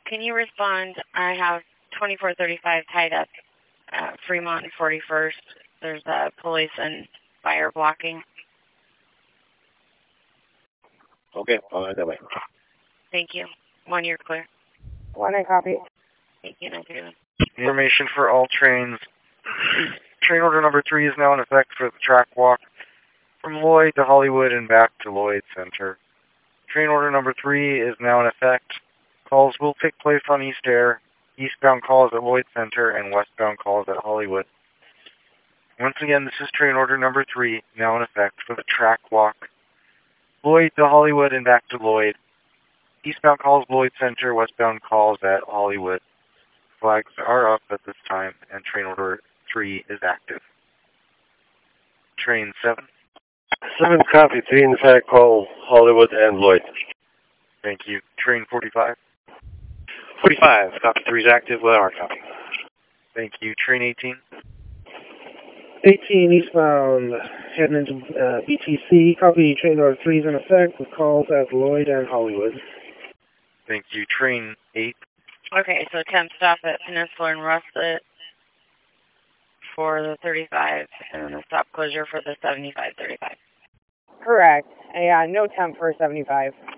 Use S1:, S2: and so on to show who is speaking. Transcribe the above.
S1: can you respond? I have 2435 tied up at Fremont and 41st. There's police and fire blocking.
S2: Okay, I'll head that way.
S1: Thank you. 1, you're clear.
S3: 1, I copy.
S1: Thank you, 931.
S4: Information for all trains. Train order number 3 is now in effect for the track walk from Lloyd to Hollywood and back to Lloyd Center. Train order number 3 is now in effect. Calls will take place on East Air. Eastbound calls at Lloyd Center and westbound calls at Hollywood. Once again, this is train order number 3, now in effect for the track walk. Lloyd to Hollywood and back to Lloyd. Eastbound calls Lloyd Center, westbound calls at Hollywood. Flags are up at this time, and train order 3 is active. Train 7.
S2: 7 copy, 3 in effect, call Hollywood and Lloyd.
S4: Thank you. Train 45.
S2: 45, copy, 3 is active with our copy.
S4: Thank you. Train 18.
S3: 18 eastbound, heading into BTC. Copy, train order 3 is in effect with calls at Lloyd and Hollywood.
S4: Thank you. Train 8.
S1: Okay, so temp stop at Peninsula and Russet for the 35, and then the stop closure for the 75-35.
S3: Correct. Yeah, no temp for 75.